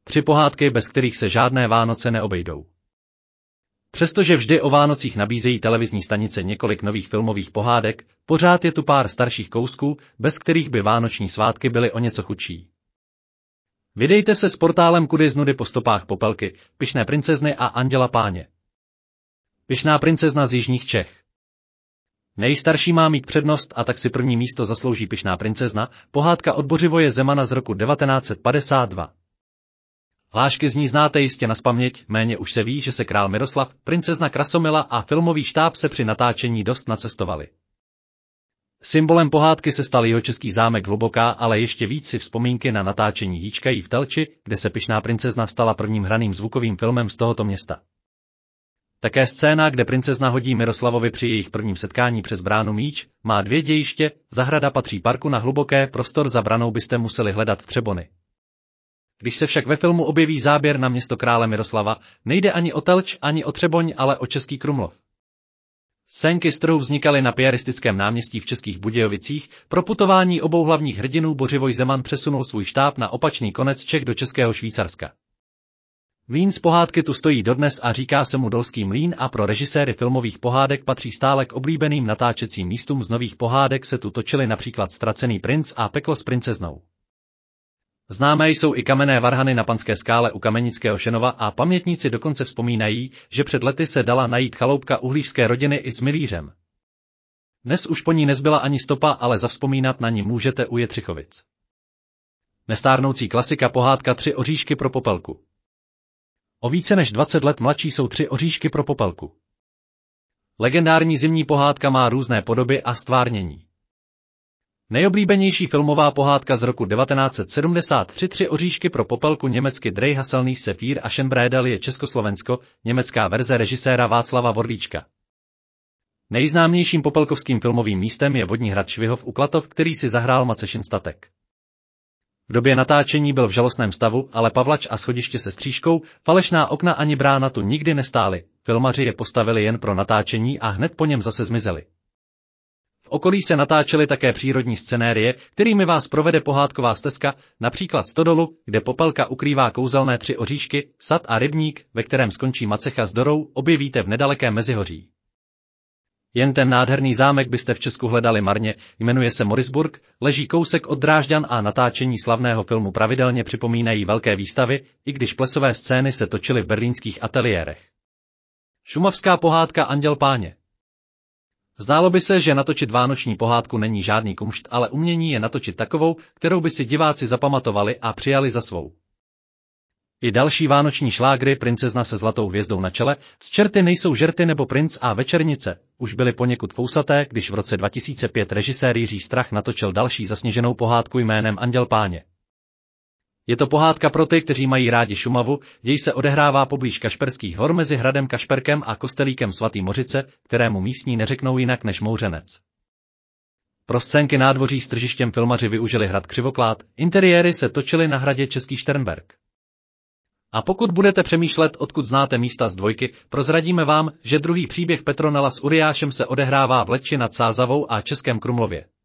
3 pohádky, bez kterých se žádné Vánoce neobejdou. Přestože vždy o Vánocích nabízejí televizní stanice několik nových filmových pohádek, pořád je tu pár starších kousků, bez kterých by vánoční svátky byly o něco chudší. Vydejte se s portálem Kudy z nudy po stopách Popelky, Pyšné princezny a Anděla Páně. Pyšná princezna z jižních Čech. Nejstarší má mít přednost a tak si první místo zaslouží Pyšná princezna, pohádka od Bořivoje Zemana z roku 1952. Hlášky z ní znáte jistě nazpaměť, méně už se ví, že se král Miroslav, princezna Krasomila a filmový štáb se při natáčení dost nacestovali. Symbolem pohádky se stal jihočeský zámek Hluboká, ale ještě víc si vzpomínky na natáčení Jíčkají v Telči, kde se Pyšná princezna stala prvním hraným zvukovým filmem z tohoto města. Také scéna, kde princezna hodí Miroslavovi při jejich prvním setkání přes bránu míč, má 2 dějiště, zahrada patří parku na Hluboké, prostor za branou byste museli hledat v Třebony. Když se však ve filmu objeví záběr na město krále Miroslava, nejde ani o Telč, ani o Třeboň, ale o Český Krumlov. Scénky z trhu vznikaly na piaristickém náměstí v Českých Budějovicích, pro putování obou hlavních hrdinů Bořivoj Zeman přesunul svůj štáb na opačný konec Čech do Českého Švýcarska. Mlýn z pohádky tu stojí dodnes a říká se mu Dolský mlýn a pro režiséry filmových pohádek patří stále k oblíbeným natáčecím místům. Z nových pohádek se tu točily například Ztracený princ a Peklo s princeznou. Známé jsou i kamenné varhany na Panské skále u Kamenického Šenova a pamětníci dokonce vzpomínají, že před lety se dala najít chaloupka uhlířské rodiny i s milířem. Dnes už po ní nezbyla ani stopa, ale zavzpomínat na ní můžete u Jetřichovic. Nestárnoucí klasika pohádka 3 oříšky pro Popelku. O více než 20 let mladší jsou 3 oříšky pro Popelku. Legendární zimní pohádka má různé podoby a stvárnění. Nejoblíbenější filmová pohádka z roku 1973 3 oříšky pro Popelku, německy Drei Haselný Sefír a Schenbredel je Československo, německá verze režiséra Václava Vorlíčka. Nejznámějším popelkovským filmovým místem je vodní hrad Švihov u Klatov, který si zahrál Macešin statek. V době natáčení byl v žalostném stavu, ale pavlač a schodiště se stříškou, falešná okna ani brána tu nikdy nestály, filmaři je postavili jen pro natáčení a hned po něm zase zmizeli. V okolí se natáčely také přírodní scenérie, kterými vás provede pohádková stezka, například Stodolu, kde Popelka ukrývá kouzelné 3 oříšky, sad a rybník, ve kterém skončí macecha s Dorou, objevíte v nedalekém Mezihoří. Jen ten nádherný zámek byste v Česku hledali marně, jmenuje se Morisburg, leží kousek od Drážďan a natáčení slavného filmu pravidelně připomínají velké výstavy, i když plesové scény se točily v berlínských ateliérech. Šumavská pohádka Anděl Páně. Zdálo by se, že natočit vánoční pohádku není žádný kumšt, ale umění je natočit takovou, kterou by si diváci zapamatovali a přijali za svou. I další vánoční šlágry Princezna se zlatou hvězdou na čele, Z čerty nejsou žerty nebo Princ a Večernice už byly poněkud fousaté, když v roce 2005 režisér Jiří Strach natočil další zasněženou pohádku jménem Anděl Páně. Je to pohádka pro ty, kteří mají rádi Šumavu, děj se odehrává poblíž Kašperských hor mezi hradem Kašperkem a kostelíkem svatý Mořice, kterému místní neřeknou jinak než Mouřenec. Pro scénky nádvoří s tržištěm filmaři využili hrad Křivoklád, interiéry se točily na hradě Český Šternberg. A pokud budete přemýšlet, odkud znáte místa z dvojky, prozradíme vám, že druhý příběh Petronela s Uriášem se odehrává v Letči nad Sázavou a Českém Krumlově.